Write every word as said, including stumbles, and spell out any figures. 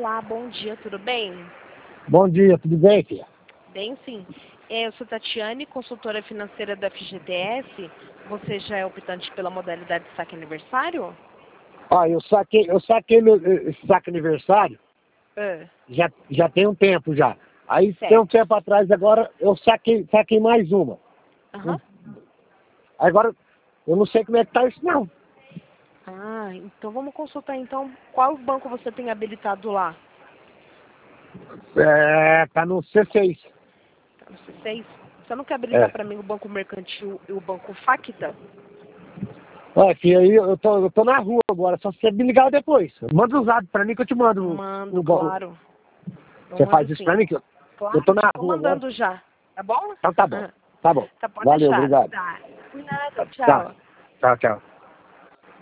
Olá, bom dia, tudo bem? Bom dia, tudo bem, filha? Bem, sim. É, eu sou Tatiane, consultora financeira da F G T S. Você já é optante pela modalidade de saque aniversário? Ó, eu saquei, eu saquei meu, esse saque aniversário, Ah, já, já tem um tempo já. Aí certo. tem um tempo atrás, agora eu saquei, saquei mais uma. Aham. Agora, eu não sei como é que tá isso não. Ah, então vamos consultar então qual banco você tem habilitado lá. É, tá no C seis. Tá no C seis? Você não quer habilitar É. para mim o Banco Mercantil e o Banco Facta? Ó, filha, aí eu tô, eu tô na rua agora, só se você me ligar depois. Manda um zap pra mim que eu te mando o, Mando, o, o- claro. Eu Você mando faz isso sim. pra mim? Que eu, eu tô Claro, já na tô rua agora. mandando já. Tá bom? Então tá bom. Tá bom. Tá, pode Valeu, deixar. obrigado. Tá. Por nada, Tá. tchau. Tchau, tchau.